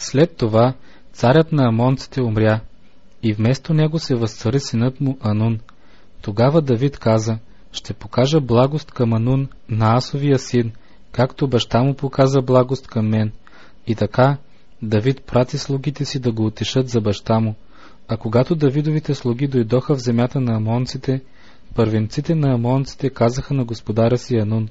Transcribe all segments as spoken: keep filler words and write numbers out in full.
След това царят на амонците умря, и вместо него се възцари синът му Анун. Тогава Давид каза: ще покажа благост към Анун, на Асовия син, както баща му показа благост към мен. И така Давид прати слугите си да го утешат за баща му. А когато Давидовите слуги дойдоха в земята на амонците, първенците на амонците казаха на господаря си Анун: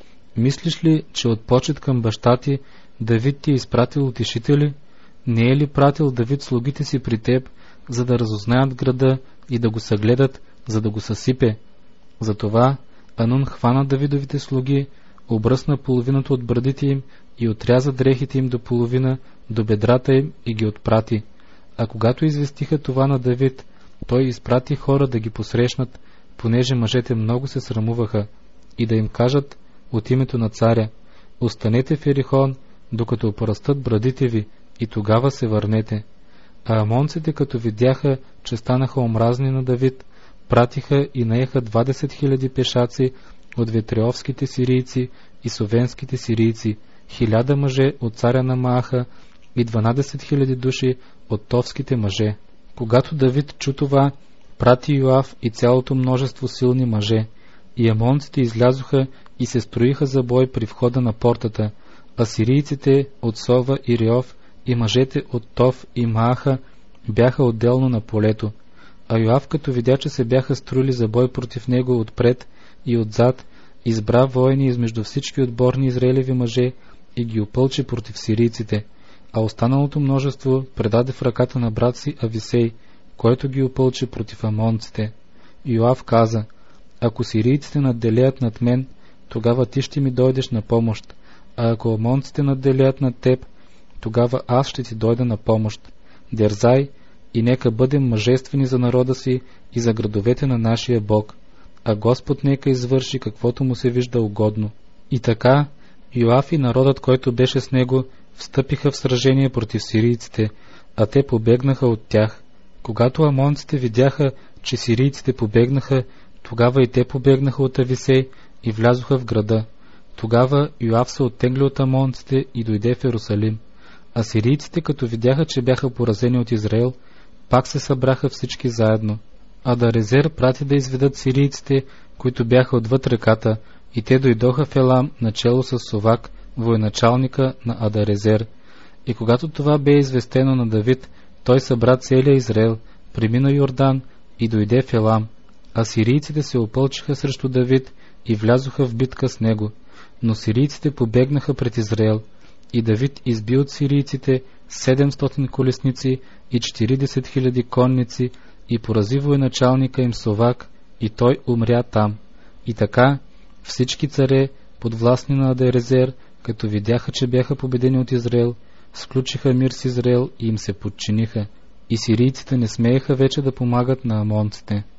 мислиш ли, че от почет към баща ти Давид ти е изпратил утешители? Не е ли пратил Давид слугите си при теб, за да разузнаят града и да го съгледат, за да го съсипе? Затова Анун хвана Давидовите слуги, обръсна половината от брадите им и отряза дрехите им до половина, до бедрата им, и ги отпрати. А когато известиха това на Давид, той изпрати хора да ги посрещнат, понеже мъжете много се срамуваха, и да им кажат от името на царя: останете в Ерихон, докато опорастат брадите ви, и тогава се върнете. А амонците, като видяха, че станаха омразни на Давид, пратиха и наеха двадесет хиляди пешаци от ветреовските сирийци и совенските сирийци, хиляда мъже от царя на Мааха и дванадесет хиляди души от товските мъже. Когато Давид чу това, прати Йоав и цялото множество силни мъже, и амонците излязоха и се строиха за бой при входа на портата, а сирийците от Сова и Реов и мъжете от Тов и Мааха бяха отделно на полето. А Йоав, като видя, че се бяха строили за бой против него отпред и отзад, избра воини измежду всички отборни израелеви мъже и ги опълчи против сирийците, а останалото множество предаде в ръката на брат си Ависей, който ги опълчи против амонците. Йоав каза: ако сирийците надделеят над мен, тогава ти ще ми дойдеш на помощ, а ако амонците надделеят над теб, тогава аз ще ти дойда на помощ. Дерзай и нека бъдем мъжествени за народа си и за градовете на нашия Бог, а Господ нека извърши каквото му се вижда угодно. И така Йоав и народът, който беше с него, встъпиха в сражение против сирийците, а те побегнаха от тях. Когато амонците видяха, че сирийците побегнаха, тогава и те побегнаха от Ависей и влязоха в града. Тогава Йоав се оттегли от амонците и дойде в Йерусалим. А сирийците, като видяха, че бяха поразени от Израел, пак се събраха всички заедно. Адарезер прати да изведат сирийците, които бяха отвъд реката, и те дойдоха в Елам начело с Совак, военачалника на Адарезер. И когато това бе известено на Давид, той събра целия Израел, премина Йордан и дойде в Елам. А сирийците се опълчиха срещу Давид и влязоха в битка с него. Но сирийците побегнаха пред Израел. И Давид изби от сирийците седемстотин колесници и четиридесет хиляди конници и порази военачалника им Совак, и той умря там. И така всички царе, подвластни на Адарезер, като видяха, че бяха победени от Израел, сключиха мир с Израел и им се подчиниха. И сирийците не смееха вече да помагат на амонците.